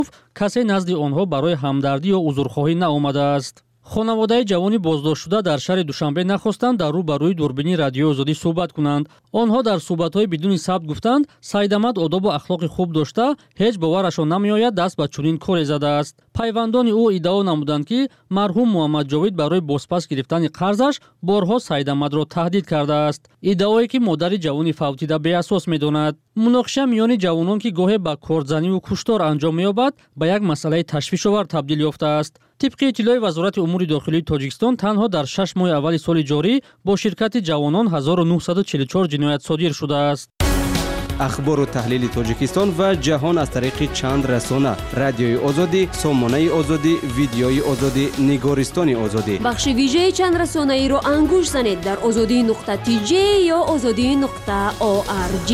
کسی نزد آنها برای همدردی یا عذرخواهی نآمده است. خانواده جوانی بازداشت شده در شهر دوشنبه نخواستند در روبروی دوربینی رادیوی آزادی صحبت کنند. آنها در صحبت‌های بدون ثبت گفتند سیداحمد آداب و اخلاق خوب داشته، هیچ باورشان نمی‌آید دست به چنین کاری زده است. پیوندان او ادعا نمودند که مرحوم محمد جاوید برای بازپس گرفتن قرضش بارها سیداحمد را تهدید کرده است. ادعایی که مادر جوانی فوتیده بی اساس می‌داند. مناقشه میان جوانان که گاهی به کارزنی و کشتار انجام می‌یابد به یک مسئله تشویش‌آور تبدیل یافته است. طبق اطلاع وزارت امور داخلی تاجیکستان تنها در 6 ماه اول سال جاری با شرکت جوانان 1944 جنایت صادر شده است. اخبار و تحلیل تاجیکستان و جهان از طریق چند رسانه: رادیوی آزادی، سامانه آزادی، ویدیوی آزادی، نگارستان آزادی. بخش ویژه چند رسانه ای را انگوش زنید در azadi.tj یا azadi.org.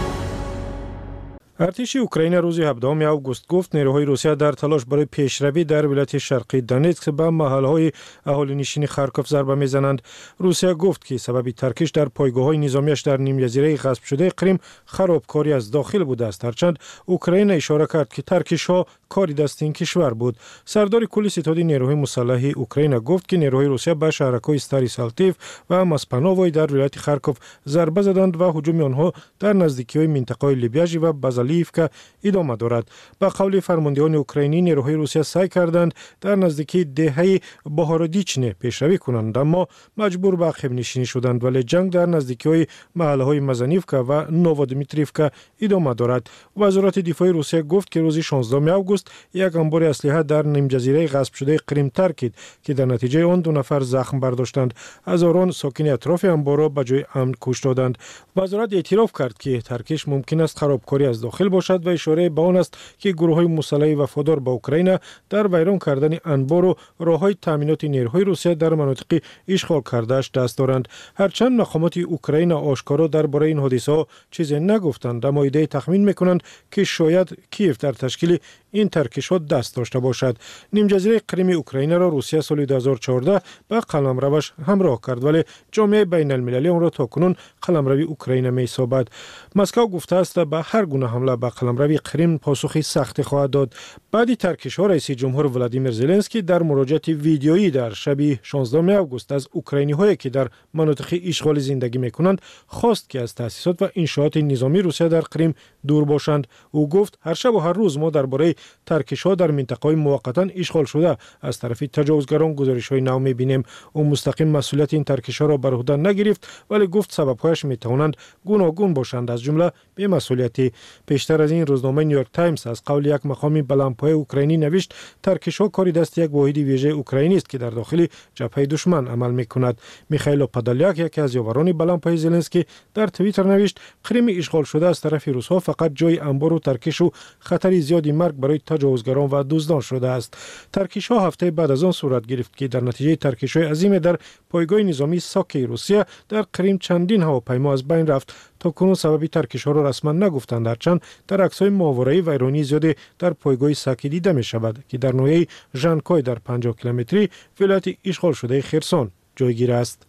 ارتش اوکراین روز 17 آگوست گفت نیروهای روسیه در تلاش برای پیشروی در ولایت شرقی دونتسک به محلهای اهالی‌نشین خارکوف ضربه میزنند. روسیه گفت که سبب ترکش در پایگاه‌های نظامیش در نیم جزیره غصب شده کریم خرابکاری از داخل بوده است، هرچند اوکراین اشاره کرد که ترکش‌ها کاری دست این کشور بود. سردار کل ستاد نیروهای مسلح اوکراین گفت که نیروهای روسیه به شهرک‌های ستاریسالتیف و ماسپانووی در ولایت خارکوف ضربه زدند و هجوم آنها در نزدیکی‌های منطقه لیبیاژی و بازالیفکا ادامه دارد. به قول فرماندهان اوکراینی نیروهای روسیه سعی کردند در نزدیکی دهه بهارودیچنه پیشروی کنند، اما مجبور به عقب نشینی شدند، ولی جنگ در نزدیکی‌های محله‌های مزانیفکا و نوودمیتریفکا ادامه دارد. وزارت دفاع روسیه گفت که روز 16 آگوست یک انبار اسلحه در نیم جزیره غصب شده کریم ترکید که در نتیجه آن 2 نفر زخم برداشتند. هزاران ساکن اطراف انبار را به جای امن کشته دادند. وزارت اعتراف کرد که ترکش ممکن است خرابکاری از داخل باشد و اشاره به آن است که گروه‌های مسلح وفادار به اوکراین در ویران کردن انبار و راه‌های تامینات نیروهای روسیه در مناطق اشغال کرده‌اش دست دارند. هرچند مقامات اوکراین آشکارا درباره این حادثه‌ها چیزی نگفتند، اما ایده تخمین می‌کنند که شاید کیف در تشکیل این ترکش‌ها دست داشته باشد. نیم جزیره کریم اوکراین را روسیه سال 2014 به قلمروش همراه کرد، ولی جامعه بین المللی آن را تاکنون قلمرو اوکراین می‌سابد. مسکو گفته است به هر گونه حمله به قلمرو کریم پاسخی سخت خواهد داد. بعد ترکش‌ها رئیس جمهور ولادیمیر زلنسکی در مراجعه ویدیویی در شب 16 آگوست از اوکراینی‌هایی که در مناطق اشغال زندگی می‌کنند خواست که از تأسیسات و انشاءات نظامی روسیه در کریم دور باشند. او گفت هر شب و هر روز ما درباره ترکش‌ها در منطقه‌های موقتا اشغال شده از طرف تجاوزگران گزارش‌های نو می‌بینیم. او مستقیم مسئولیت این ترکش‌ها را بر عهده نگرفت، ولی گفت سبب‌هایش می‌توانند گوناگون باشند، از جمله بی‌مسئولیتی. پیشتر از این روزنامه نیویورک تایمز از قول یک مقام بلندپایه اوکراینی نوشت ترکش‌ها کاری دست یک واحد ویژه اوکراینی است که در داخل جبهه دشمن عمل می‌کند. میخائیل پادالیاک یکی از یاوران بلندپایه زلنسکی در توییتر نوشت کریم اشغال شده از طرف روس‌ها فقط جای انبار و ترکش و خطر زیادی مرگ برای تجاوزگران و دزدان شده است. ترکش‌ها هفته بعد از آن صورت گرفت که در نتیجه ترکش‌های عظیم در پایگاه نظامی ساکی روسیه در کریم چندین هواپیما از بین رفت. تا کنون سبب ترکش‌ها را رسما نگفتند، هرچند در عکس‌های ماورایی ویرانی زیادی در پایگاه ساکی دیده می‌شود که در ناحیه ژانکوی در 50 کیلومتری ولایت اشغال شده خرسون جایگیر است.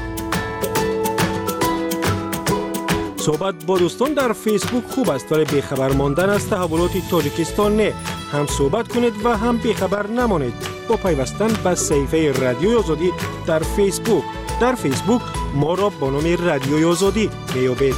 صحبت با دوستان در فیسبوک خوب است، ولی بیخبر ماندن از تحولات تاجیکستان نه. هم صحبت کنید و هم بیخبر نمانید با پیوستن به صفحه رادیوی آزادی در فیسبوک. در فیسبوک ما را با نام رادیوی آزادی میابید.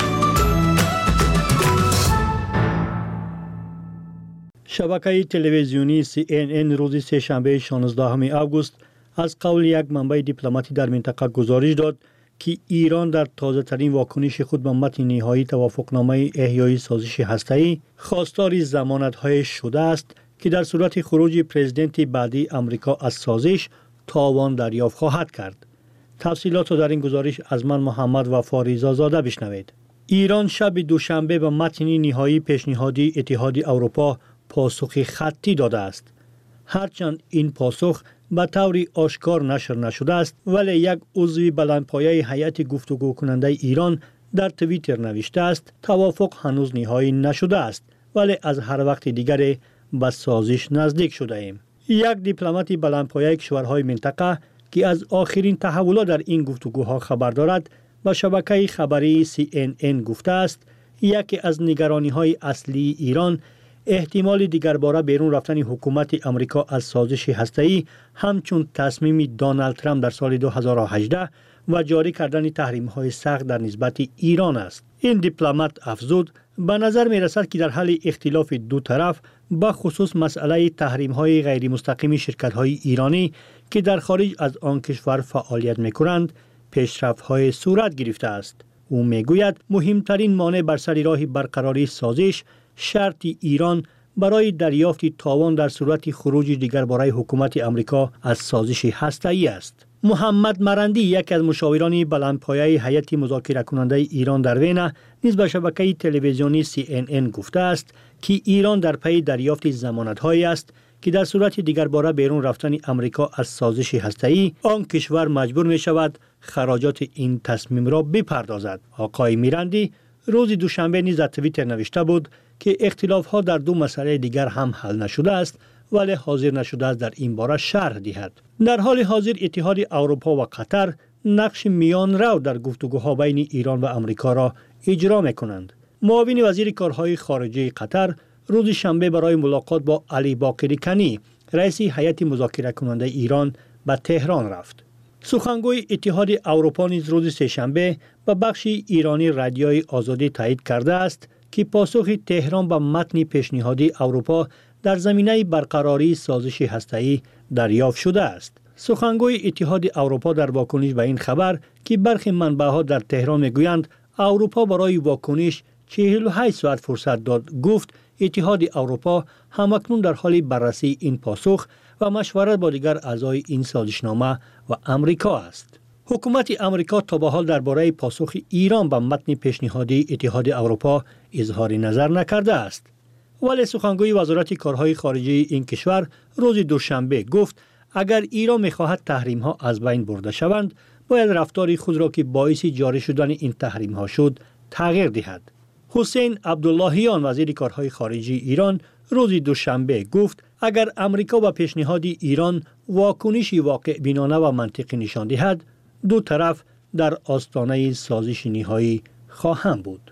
شبکه تلویزیونی CNN روز سه‌شنبه 16 آگوست از قول یک منبع دیپلماتی در منطقه گزارش داد که ایران در تازه‌ترین واکنش خود به متن نهایی توافقنامه احیای سازش هسته‌ای خواستار ضمانت‌های شده است که در صورت خروج پرزیدنت بعدی آمریکا از سازش تاوان دریافت خواهد کرد. تفصیلات در این گزارش از من محمد وفا رضازاده بشنوید. ایران شب دوشنبه به متن نهایی پیشنهادی اتحاد اروپا پاسخ خطی داده است. هرچند این پاسخ به طور آشکار نشر نشده است، ولی یک عضو بلندپایه هیئت گفتگو کننده ایران در توییتر نوشته است توافق هنوز نهایی نشده است، ولی از هر وقت دیگر به سازش نزدیک شده ایم. یک دیپلمات بلندپایه کشورهای منطقه که از آخرین تحولات در این گفتگوها خبر دارد با شبکه خبری CNN گفته است یکی از نگرانی‌های اصلی ایران احتمال دیگر باره بیرون رفتن حکومت امریکا از سازش هسته‌ای همچون تصمیم دونالد ترامپ در سال 2018 و جاری کردن تحریم‌های سخت در نسبت ایران است. این دیپلمات افزود به نظر می رسد که در حال اختلاف دو طرف به خصوص مسئله تحریم‌های غیر مستقیم شرکت‌های ایرانی که در خارج از آن کشور فعالیت می‌کنند پیشرفت‌های صورت گرفته است. او میگوید مهمترین مانع بر سر راه برقراری سازش شرط ایران برای دریافت تاوان در صورت خروج دیگر برای حکومت امریکا از سازش هسته‌ای است. محمد مرندی یک از مشاوران بلندپایه هیئت مذاکره کننده ایران در وین نیز به شبکه تلویزیونی CNN گفته است که ایران در پی دریافت ضمانت‌هایی است که در صورت دیگر باره بیرون رفتن امریکا از سازش هسته‌ای آن کشور مجبور می شود خراجات این تصمیم را بپردازد. آقای میرندی روز دوشنبه نیز در توییتر نوشته بود که اختلاف‌ها در دو مسئله دیگر هم حل نشده است ولی حاضر نشده است در این باره شرح دهد. در حال حاضر اتحاد اروپا و قطر نقش میان رو در گفتگوها بین ایران و امریکا را اجرا می‌کنند. معاون وزیر کارهای خارجه قطر روز شنبه برای ملاقات با علی باقری کنی رئیس هیئت مذاکره کننده ایران به تهران رفت. سخنگوی اتحاد اروپا نیز روز سه‌شنبه به بخش ایرانی رادیوی آزادی تایید کرده است که پاسخ تهران به متن پیشنهادی اروپا در زمینه برقراری سازش هسته‌ای دریافت شده است. سخنگوی اتحاد اروپا در واکنش به این خبر که برخی منبع‌ها در تهران میگویند اروپا برای واکنش 48 ساعت فرصت داد گفت اتحاد اروپا همکنون در حال بررسی این پاسخ و مشورت با دیگر اعضای این سازشنامه و امریکا است. حکومت امریکا تا به حال درباره پاسخ ایران به متن پیشنهادی اتحاد اروپا اظهار نظر نکرده است. ولی سخنگوی وزارت کارهای خارجه این کشور روز دوشنبه گفت اگر ایران می‌خواهد تحریم‌ها از بین برده شوند باید رفتار خود را که باعث جاری شدن این تحریم‌ها شد تغییر دهد. حسین عبداللهیان وزیر کارهای خارجه ایران روز دوشنبه گفت اگر امریکا با پیشنهاد ایران واکنشی واقع بینانه و منطقی نشان دهد دو طرف در آستانه سازش نهایی خواهند بود.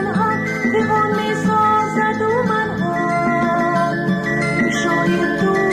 می‌سازد و منها شاید تو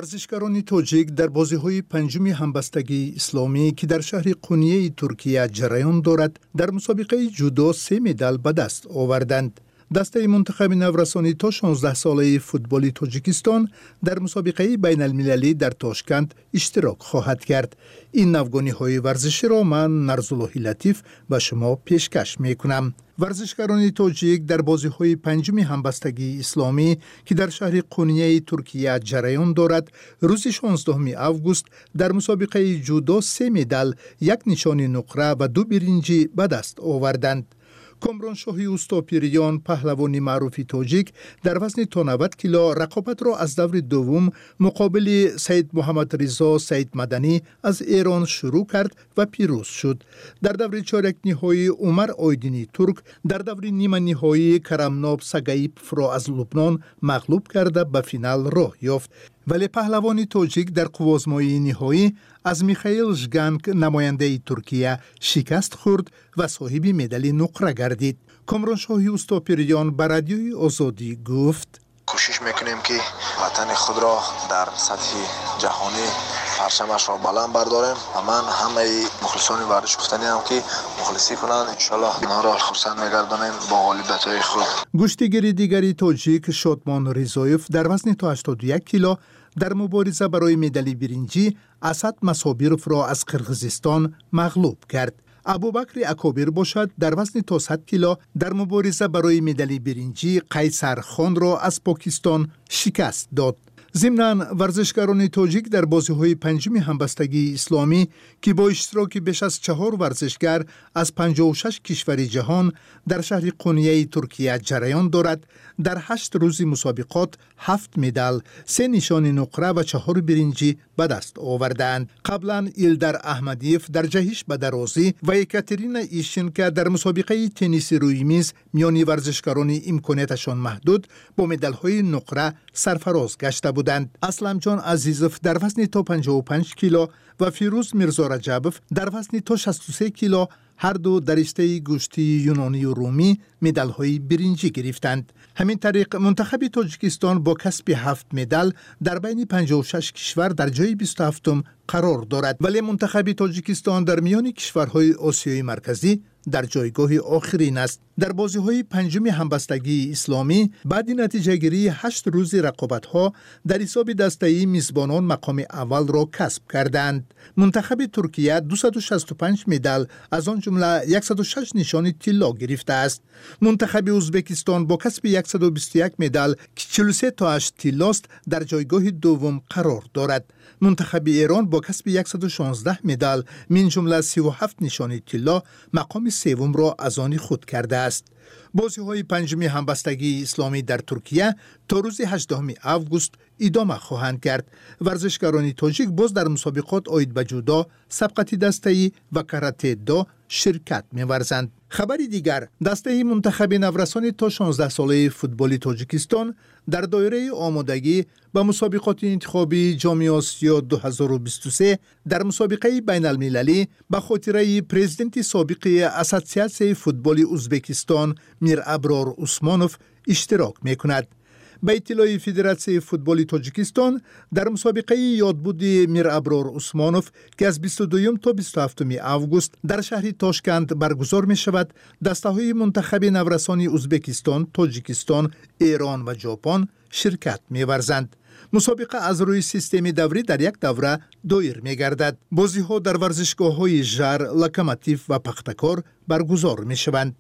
ورزشکاران تاجیک در بازی‌های پنجم همبستگی اسلامی که در شهر قونیه ترکیه جریان دارد در مسابقه جودو 3 مدال به دست آوردند. دسته منتخب نورسانی تا 16 ساله فوتبال تاجیکستان در مسابقه بین المللی در تاشکند اشتراک خواهد کرد. این نوگانی‌های ورزشی را من نرزالله لطیف به شما پیشکش می‌کنم. ورزشکاران تاجیک در بازی‌های پنجم همبستگی اسلامی که در شهر قونیه ترکیه جریان دارد روز 16 آگوست در مسابقه جودو 3 مدال، 1 نشان نقره و 2 برنجی به دست آوردند. کامران شاهی اوستاپیریان پهلوانی معروف تاجیک در وزن تا 90 کیلو رقابت را از دور دوم مقابل سید محمد رضا سید مدنی از ایران شروع کرد و پیروز شد. در دور چهارک نهایی عمر آیدینی ترک در دور نیمه نهایی کرمناب سگایپف را از لبنان مغلوب کرده به فینال راه یافت. ولی پهلوانی تاجیک در قوازمایی نهایی از میخائیل ژگانک نماینده ترکیه شکست خورد و صاحب مدال نقره گردید. کامران شاهی اوستاپیریان به رادیوی آزادی گفت: کوشش میکنیم که وطن خود را در سطح جهانی پرچمش را بلند برداریم و من همه مخلصان ورزش گفتنی هم که مخلصی کنند انشالله ما را خرسند میگردانیم با غالبیت های خود. گشتیگری دیگری تاجیک شادمان رضایف در وزن تا 81 کیلو در مبارزه برای مدال برنجی اسد مصابیروف را از قرغیزستان مغلوب کرد. ابوبکر اکابر باشد در وزن تا 100 کیلو در مبارزه برای مدال برنجی قیصر خان را از پاکستان شکست داد. ضمناً ورزشکاران تاجیک در بازی‌های پنجم همبستگی اسلامی که با اشتراک بیش از 4 ورزشگر از 56 کشور جهان در شهر قونیه ترکیه جریان دارد در 8 روز مسابقات 7 مدال، 3 نشان نقره و 4 برنجی به دست آوردند. قبلا ایلدر احمدیف در جهش به درازی و یکاترینا ایشینکا در مسابقه تنیس روی میز میان ورزشکاران امکاناتشان محدود با مدال‌های نقره سرفراز گشته بودند. اسلم جان عزیزوف در وزن تا 55 کیلو و فیروز میرزا رجبوف در وزن تا 63 کیلو هر دو در رشته گوشتی یونانی و رومی مدال‌های برنجی گرفتند. همین طریق منتخب تاجیکستان با کسب 7 مدال در بین 56 کشور در جای 27 قرار دارد، ولی منتخب تاجیکستان در میان کشورهای آسیای مرکزی در جایگاه آخرین است. در بازی‌های پنجم همبستگی اسلامی بعد نتیجه گیری 8 روز رقابت‌ها در حساب دسته‌ای میزبانان مقام اول را کسب کردند. منتخب ترکیه 265 مدال از آن جمله 106 نشان طلا گرفته است. منتخب ازبکستان با کسب 121 مدال که 43 تاش طلاست در جایگاه دوم قرار دارد. منتخب ایران با کسب 116 مدال من جمله 37 نشان طلا مقام سوم را از آن خود کرده است. بازی‌های پنجم همبستگی اسلامی در ترکیه تا روز 18 آگوست ادامه خواهند کرد. ورزشکاران تاجیک باز در مسابقات آید به جودو، سبقت دسته‌ای و کاراته دو شرکت می‌ورزند. خبری دیگر، دسته منتخب نورسان تا 16 ساله فوتبال تاجیکستان در دایره آمادگی به مسابقات انتخابی جام آسیا 2023 در مسابقه بین المللی به خاطره پرزیدنت سابق اساسیاسیون فوتبال ازبکستان میر ابرار عثمانوف اشتراک می‌کند. به اطلاع فدراسیون فوتبال تاجیکستان در مسابقه یادبود میر ابرار عثمانوف که از 22 تا 27 آگوست در شهر تاشکند برگزار می شود، دسته‌های منتخب نورسان ازبکستان، تاجیکستان، ایران و ژاپن شرکت می ورزند. مسابقه از روی سیستم دوری در یک دوره دایر می گردد. بازی ها در ورزشگاه های ژر، لوکوموتیو و پختکار برگزار می شوند.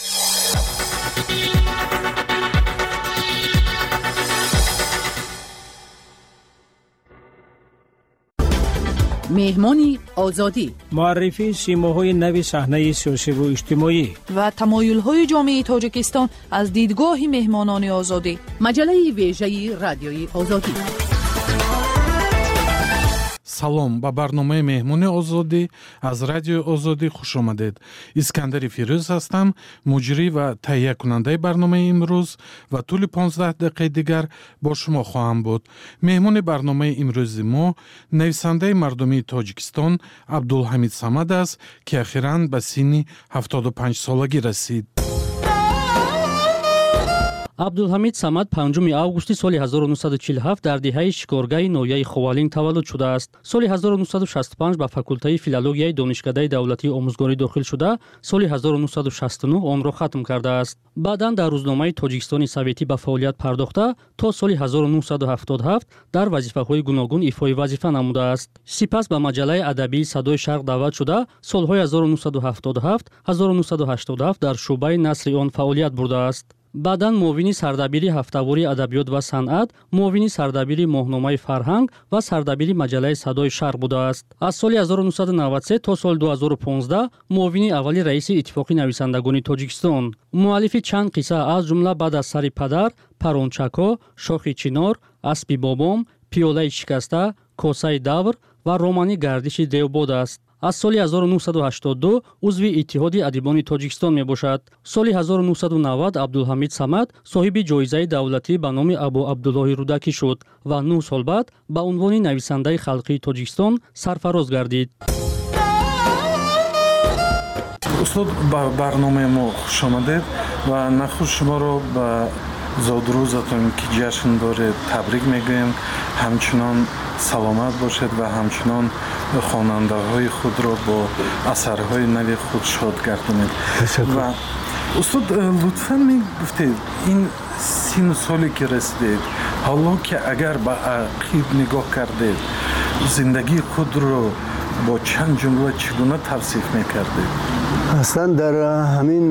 مهمانی آزادی، معرفی سیماهای نوی صحنه سیاسی و اجتماعی و تمایل‌های جامعه تاجیکستان از دیدگاه مهمانان آزادی. مجله ویژه رادیوی آزادی. салом ба барномаи меҳмони озодӣ аз радиои озодӣ хуш омадед. искандари фирӯз ҳастам, муҷрӣ ва таҳиякунандаи барномаи имрӯз ва тӯли 15 дақиқаи дигар бо шумо хоҳам буд. меҳмони барномаи имрӯзи мо нависандаи мардумии тоҷикистон абдулҳамид самад аст ки ахиран ба синни 75 солагӣ расид. عبدالحمید صمد 5 августи соли 1947 дар диҳаи шикоргаҳи ноҳияи Ховалин таваллуд шудааст. Соли 1965 ба факултаи филологияи донишкадаи давлатии омӯзгорӣ дохил шуда, соли 1969 онро хатм кардааст. Баъдан дар рӯзномаи Тоҷикистони Советӣ ба фаъолият пардохта, то соли 1977 дар вазифаҳои гуногун ифои вазифа намудааст. Сипас ба маҷаллаи адабии Садои Шарқ даъват шуда, солҳои 1977-1987 дар шуъбаи насри он фаъолият бурдааст. баъдан муовини сардабири ҳафтавори адабиёт ва санъат, муовини сардабири моҳномаи фарҳанг ва сардабири маҷаллаи Садои Шарқ будааст. Аз соли 1993 то соли 2015 муовини аввали раиси Иттифоқи нависандагони Тоҷикистон. муаллифи чанд қисса аз ҷумла баъд аз сари падар, Парончако, Шохи чинор, Аспи бобом, Пиёлаи шикаста, Косаи давр ва романи Гардиши девбод аст. аз соли 1982 узви Иттиҳоди адибони Тоҷикистон мебошад. соли 1990 Абдулҳамид Самад соҳиби ҷоизаи давлатӣ ба номи Абу Абдуллоҳи Рудакӣ шуд ва 9 сол баъд ба унвони нависандаи халқии Тоҷикистон сарфароз гардид. устод, ба барномаи мо хуш омадед ва нахуш шуморо ба зодрӯзатон ки ҷашн доред табрик мегӯем. ҳамчунон саломат бошед ва ҳамчунон хонандаҳои худро бо асарҳои нави худ шод гардонед. ва устод, лутфан мегуфтед ин сину соле ки расидед, ҳоло ки агар ба ақиб нигоҳ кардед, зиндагии худро бо чанд ҷумла чӣ гуна тавсиф мекардед? аслан дар ҳамин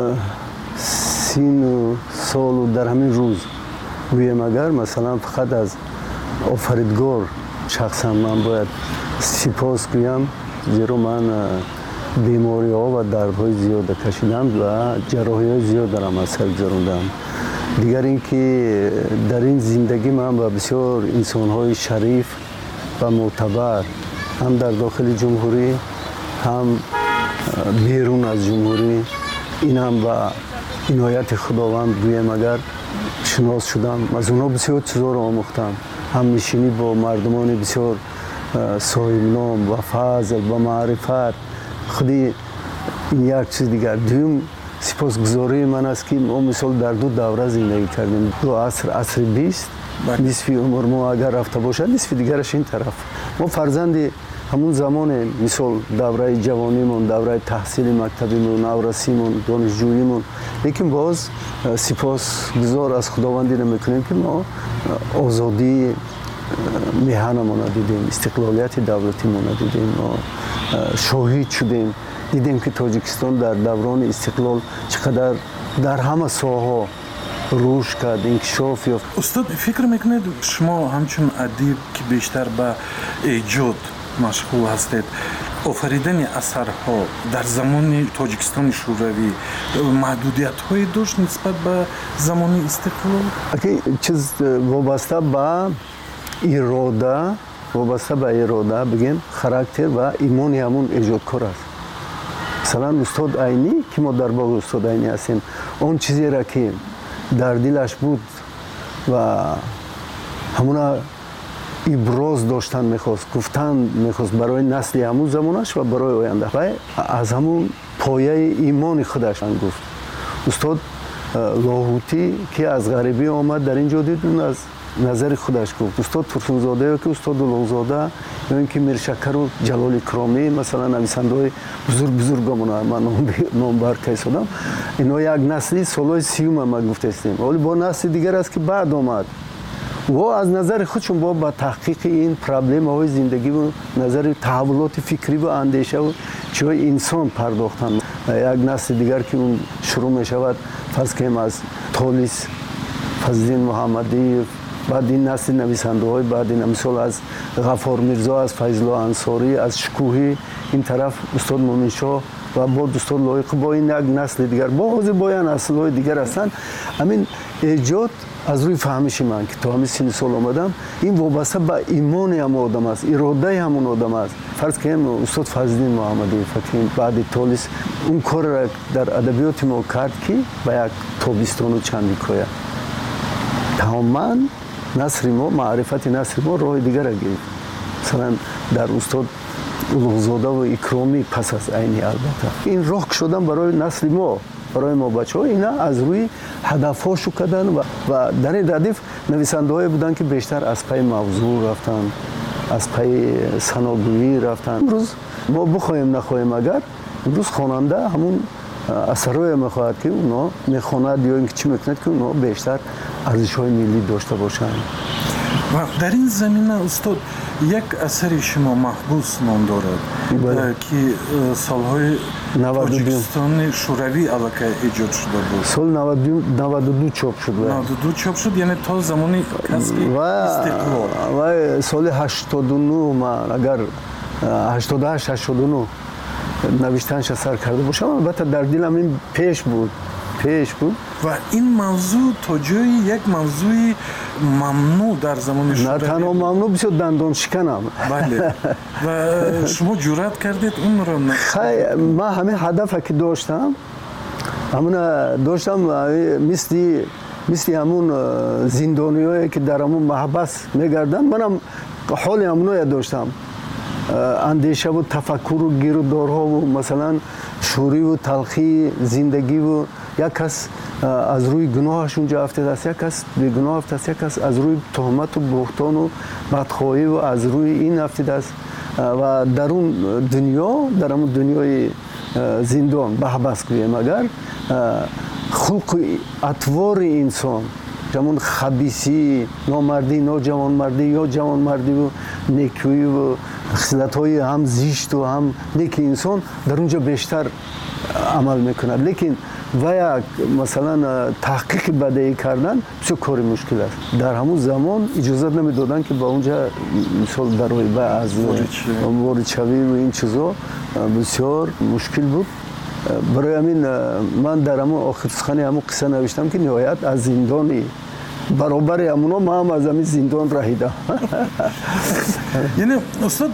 сину солу дар ҳамин рӯз гӯем, агар масалан фақат аз офаридгор шахсан ман бояд сипос гӯям, зеро ман бемориҳо ва дардҳои зиёда кашидам ва ҷарроҳиҳои зиёд дарам аз сар гузарондам. дигар ин ки дар ин зиндагӣ ман ба бисёр инсонҳои шариф ва мӯътабар ҳам дар дохили ҷумҳурӣ ҳам берун аз ҷумҳурӣ, инам ба инояти худованд гӯем, агар шинос шудам. аз онҳо бисёр чизҳоро омӯхтам, ҳамнишинӣ бо мардумони бисёр соҳибном ва фазл ва маърифат. худи ин як чиз дигар. дуюм сипосгузории ман аст ки мо мисол дар ду давра зиндагӣ кардем. ду аср, асри 20, нисфи умр мо агар рафта бошад, нисфи дигараш ин тараф. мо фарзанди ҳамун замоне, мисол давраи ҷавонимон, давраи таҳсили мактабимон, наврасимон, донишҷӯимон. лекин боз сипосгузор аз худовандӣ мекунем ки мо озодии меҳанамона дидем, истиқлолияти давлатимона дидем, мо шоҳид шудем, дидем ки Тоҷикистон дар даврони истиқлол чӣ қадар дар ҳама соҳаҳо рушд кард, инкишоф ёфт. устод, фикр мекунед шумо ҳамчун адиб ки бештар ба эҷод машғул ҳастед, офаридани асарҳо дар замони Тоҷикистони шӯравӣ маҳдудиятҳое дошт нисбат ба замони истиқлол? чиз вобаста ба ирода бигем характер ва имони ҳамун эҷодкор аст. масалан устод Айнӣ ки мо дар боғи устод Айнӣ ҳастем, он чизеро ки дар дилаш буд ва ҳамуна иброз доштан мехост, гуфтан мехост барои насли ҳамун замонаш ва барои оянда. вай аз ҳамун пояи имони худаш гуфт. устод Лоҳутӣ ки аз ғарибӣ омад дар ин ҷо дид, аз назари худаш гуфт. устод Турсунзодаё ки устод Улуғзода ё ин ки Миршакару Ҷалоли Кромӣ, масалан нависандаҳои бузургамон ман номбар кайсодам, ино як насли солҳои 30 ма гуфтастем. вале бо насли дигар аст ки баъд омад. во аз назари худшон бо ба таҳқиқи ин проблемаҳои зиндагиву назари таҳаввулоти фикрӣ ва андешаву чиҳои инсон пардохтанд. як насли дигар ки он шурӯъ мешавад, фарз кунем аз Толис Фазлиддин Муҳаммадиев, баъд ин насли нависандаҳои баъди мисол аз Ғаффор Мирзо, аз Файзулло Ансорӣ, аз Шукӯҳӣ, ин тараф устод Муъминшоҳ ва бод устод Лоиқӣ, бо ин як насли дигар бо ҳозир бо як наслҳои дигар ҳастанд. ҳамин эҷод аз рӯи фаҳмиши ман ки то ҳамин синни сол омадам, ин вобаста ба имони ҳамон одам аст, иродаи ҳамон одам аст. фарз кунем устод Фазлиддин Муҳаммадиев баъди Толис он корро дар адабиёти мо кард ки ба як тобистону чанд ҳикоя тамоман насри мо, маърифати насри мо роҳи дигара гирифт. масалан дар устод Улуғзодаву Икромӣ пас аз Айнӣ албатта ин роҳ кушодан барои насли мо برای ما بچه‌ها اینا از روی هدف‌هاشو کردن و در این ردیف نویسنده‌ای بودن که بیشتر از پای موضوع رفتن، از پای سناگویی رفتن. امروز ما بخوایم نخوایم اگر امروز خواننده همون اثرای میخواهد که اونا میخواند یا اینکه چی میکند که اونا بیشتر ارزش‌های ملی داشته باشند. و در این زمینه استاد یک اثر شما محبوس نام دارد که سالهای تاجیکستان شوروی علاقه ایجاد شده بود. سال 92 چاپ شد. 92 چاپ شد، یعنی تا زمانی کسب استقلال. و سال 89 من اگر 88 89 نوشتنش اثر کرده باشم، البته در دلم این پیش بود و این موضوع تا جایی یک موضوع ممنوع در زمان شوروی. نه تنها ممنوع، بسیار دندان شکنم. بله. و شما جرأت کردید اون رو خیلی من همه هدف که داشتم مثل همون زندانیایی که در همون محبس میگردن، منم حال همونو داشتم. اندیشه و تفکر و گیرودارها و مثلا شوری و تلخی زندگی و یک کس از روی گناهش اونجا افتاده است، یک کس به گناه افتاده است، یک کس از روی تهمت و بهتان و بدخواهی و از روی این افتاده است و در اون دنیای زندان بحبس کنیم اگر خلق اطوار انسان جمعون خبیثی، نامردی، ناجوانمردی یا جوانمردی و نیکویی و خصلت‌های هم زشت و هم نیک انسان در اونجا بیشتر عمل میکند. لیکن و یک مثلا تحقیق بدیهی کردن بسیار کار مشکل است. در همون زمان اجازه نمیدادن که با اونجا مثال در از وارد شوی و این چیزا بسیار مشکل بود. برای همین من در همون آخر سخن همون قصه نوشتم که نهایت از زندانی برابر همونا ما هم از همین زندان رهیدم. یعنی استاد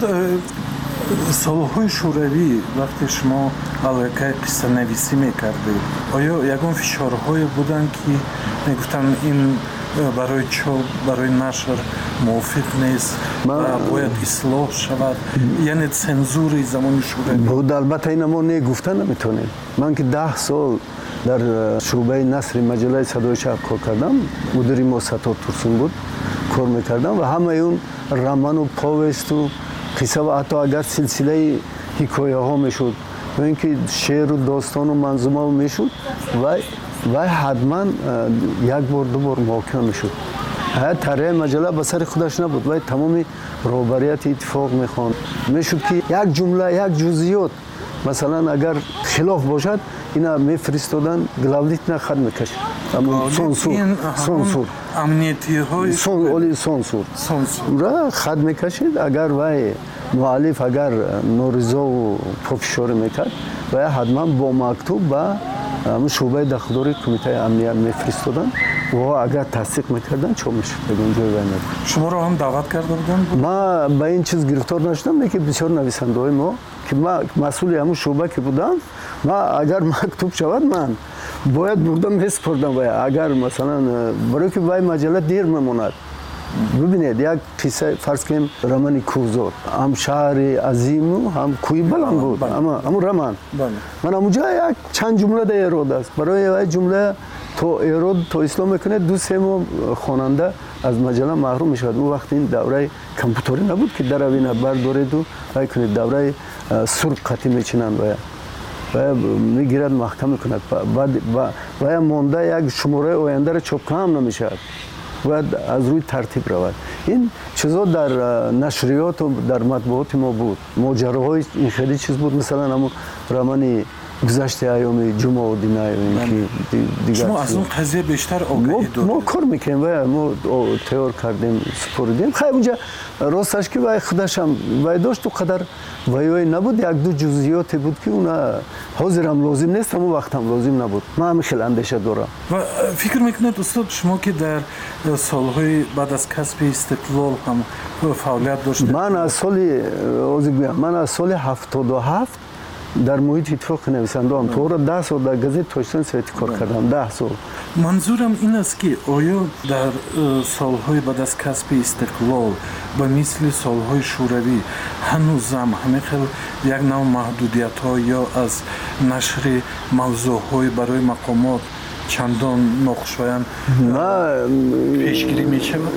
سالهای شوروی وقتی شما علاقه قصه نویسی میکردید، آیا یگان فشارهای بودن که میگفتن این برای چاپ برای نشر موافق نیست و باید اصلاح شود، یعنی سانسور زمان شوروی بود؟ البته این ما نگفتن نمیتونیم. من که 10 سال در شعبه نثر مجله صدای شهر کار کردم، مدیر ما ستاد ترسون بود، کار میکردم و همه اون رمان و پاوست و قصه و حتی اگر سلسله حکایه ها میشد و اینکه شعر و داستان و منظومه میشد و حتما یک بار دو بار موقع میشد. طرح مجله به سر خودش نبود و تمام روبریت اتفاق میخواند. میشد که یک جمله یک جزئیات مثلا اگر خلاف باشد اینا میفرستادن گلاولیت نه خط میکشید. اما سانسور امنیتی های سانسور را خط میکشید. اگر وای مؤلف اگر نورزا و پافشار میکرد و حتما با مکتوب به شعبه داخلداری کمیته امنیت میفرستادن و اگر تصدیق میکردن چه میشد اونجا وینر. شما رو هم دعوت کرده بودن؟ ما به این چیز گرفتار نشدم که بسیار نویسنده‌های ما که ما مسئول همون شعبه که بودم، ما اگر مکتوب شود من باید بردم میسپردم. اگر مثلا برای که وای مجله دیر میموند. ببینید یک قصه فرض کنیم رمان کوزور هم شهر عظیم و هم کوی بلند بود، اما رمان من اونجا یک چند جمله در ایراد است. برای یک جمله تو ایراد تو اسلام میکنه 2-3 ماه خواننده از مجله محروم میشود. اون وقت این دوره کامپیوتری نبود که در اوینه بردارید و وای کنید دوره سرخ خطی میچینند و میگیرد محکم میکند و مونده یک شماره آینده را چاپ هم نمیشود و از روی ترتیب رود. این چیزا در نشریات و در مطبوعات ما بود. ماجراهای این خیلی چیز بود، مثلا همون رمان گذشته ایام جمعه و دینای دیگر. شما از اون قضیه بیشتر آگاهی دارید؟ ما کار میکنیم و ما تیار کردیم سپردیم. خیلی اونجا راستش که وای خودش هم وای داشت و قدر وای نبود. یک دو جزئیات بود که اونا حاضرم لازم نیست، اما وقت هم لازم نبود. من همه خیلی اندیشه دارم. و فکر میکنید استاد شما که در سالهای بعد از کسب استقلال هم فعالیت داشتید؟ من از سال 77 در محیط اتفاق نویسنده هم تو را 10 سال در گزیت توشتن سویتی کار کردم 10 سال. منظورم این است که آیا در سالهای بعد از کسب استقلال به مثل سالهای شوروی هنوزم همه خیل یک نوع محدودیت ها یا از نشر موضوع های برای مقامات چندان ناخوشایند پیشگیری می شود؟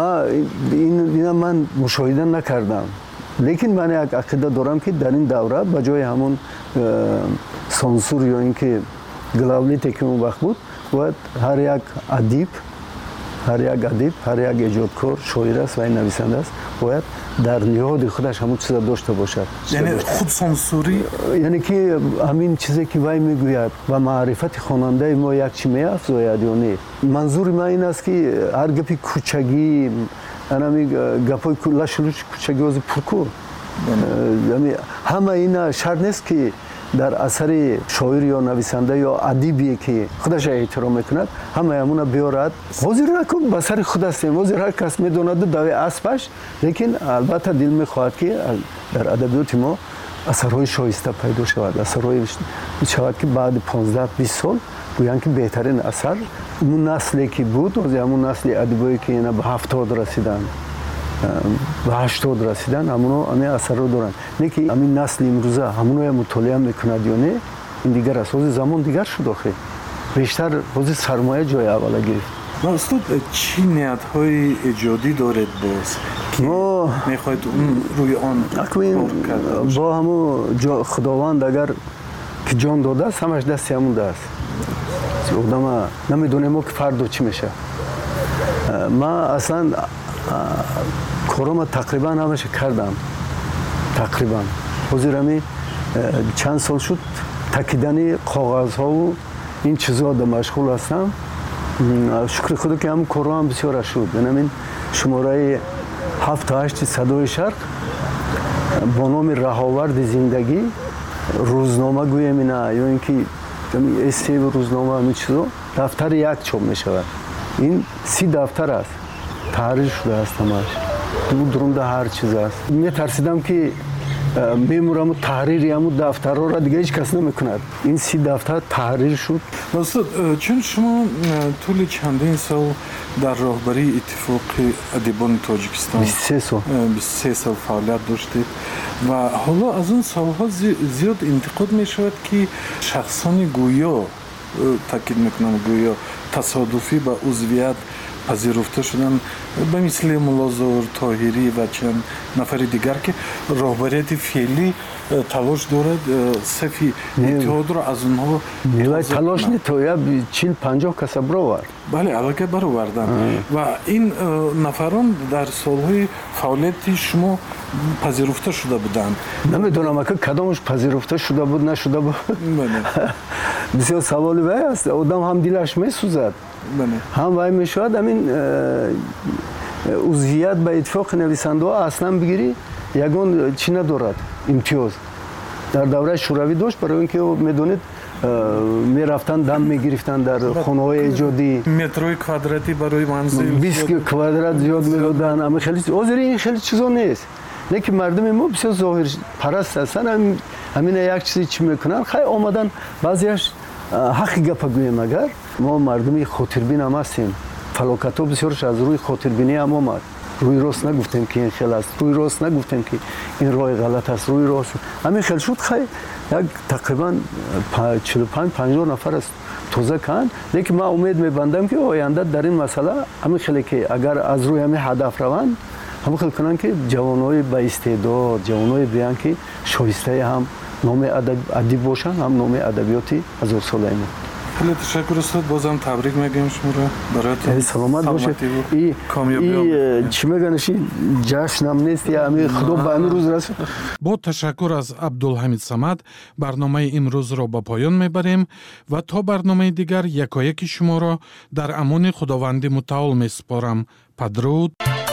من مشاهده نکردم، لیکن من یک عقیده دارم که در این دوره به جای همون سانسور یا اینکه گلاولیتی که اون وقت بود باید هر یک ادیب، هر یک ایجادکار، شاعر است و نویسنده است باید در نهاد خودش همون چیزا داشته باشد. یعنی خود سانسوری، یعنی که همین چیزی که وای میگوید و معرفت خواننده ما یک چی میافزاید یا نه. منظور من این است که هر گپی کوچگی انا گپای لاشلوش کوچگی از پرکو، یعنی همه این شرط نیست که در اثر شاعر یا نویسنده یا ادیبی که خودش احترام میکند همه همون بیارد. حاضر نکن به سر خود است، حاضر هر کس میدوند دوی اسبش، لیکن البته دل میخواهد که در ادبیات ما اثرهای شایسته پیدا شود، اثرهای شود که بعد 15-20 سال گویند که بهترین اثر اون نسلی که بود و همون نسل ادیبایی که اینا به 70 رسیدن به 80 رسیدن همون اثر رو دارن، نه که همین نسل امروزه همون رو مطالعه میکند یا نه این دیگر است. زمان دیگر شد آخه بیشتر حوزه سرمایه جای اول گرفت. استاد چی نیت‌های ایجادی دارید باز که میخواید روی آن با همون خداوند اگر که جان داده است همش دست همون است. آدم نمیدونه ما که فردا چی میشه. ما اصلا کارم تقریبا همش کردم، تقریبا حضورمی چند سال شد تکیدن کاغذ ها و این چیزا در مشغول هستم. شکر خدا که هم کارم بسیار شد. یعنی شماره 7-8 صدای شرق با نام رهاورد زندگی روزنامه گویم اینا یا اینکه استی روزنامه همین چیزا دفتر یک چاپ می شود. این 30 دفتر است، تحریر شده است همش، درونده هر چیز است. می ترسیدم که میمورم تحریری همون دفتر را دیگه هیچ کس نمیکند. این 30 دفتر تحریر شد. استاد چون شما طول چندین سال در راهبری اتفاق ادیبان تاجیکستان 23 سال فعالیت داشتید و حالا از اون سالها زیاد انتقاد می شود که شخصان گویا، تاکید میکنم گویا تصادفی به عضویت پذیرفته شدن به مثل ملا ظهور طاهری و چند نفر دیگر که راهبریت فعلی تلاش دارد صفی اتحاد را از اونها تلاش نیست 40-50 کس برآورد. بله البته برآوردن و این نفران در سالهای فعالیت شما پذیرفته شده بودند. نمیدونم اگه کدامش پذیرفته شده بود نشده بود. بسیار سوالی وای است. آدم هم دلش میسوزد هم وای میشود. همین عضویت به اتفاق نویسنده ها اصلا بگیری یگان چی ندارد امتیاز. در دوره شوروی داشت برای اینکه میدونید میرفتن دم میگرفتن در خانه های ایجادی متروی کواردراتی برای منزل 20 کوادرات زیاد میدادن. اما خیلی این خیلی چیزا نیست، نه که مردم ما بسیار ظاهر پرست هستن. همین یک چیزی چی میکنن خیلی آمدن بعضیش حق گپ گویم. اگر ما مردمی خاطربین هم هستیم، فلاکت ها بسیارش از روی خاطربینی هم آمد. روی راست نگفتیم که این خیلی است، روی راست نگفتیم که این راه غلط است، روی راست همین خیلی شد. خیلی یک تقریبا 45-50 نفر است توزه کن. لیکن من امید میبندم که آینده در این مسئله همین خیلی که اگر از روی همین هدف روند همین خیلی کنن که جوانای با استعداد، جوانای بیان که شایسته هم نام ادیب باشن هم نام ادبیاتی هزار ساله ما. خیلی تشکر استاد، بازم تبریک میگیم شما را براتون. سلامت باشید. این چی میگنشی جشنم نیست یا همین خدا به همین روز رسید. با تشکر از عبدالحمید صمد برنامه امروز را به پایان میبریم و تا برنامه دیگر یکایک شما را در امان خداوند متعال میسپارم. بدرود.